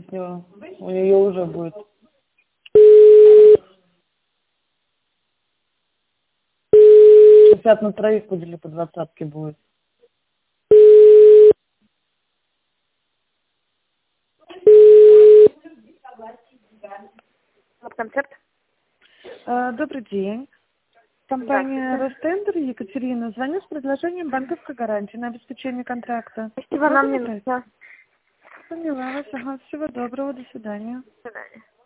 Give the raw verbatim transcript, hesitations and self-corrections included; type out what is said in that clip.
Все, у нее уже будет. шестьдесят на троих подели по двадцатке будет. Концерт. А, добрый день. Компания Ростендер, Екатерина. Звоню с предложением банковской гарантии на обеспечение контракта. Спасибо, нам не нужно. Поняла вас. Ага, всего доброго, до свидания. До свидания.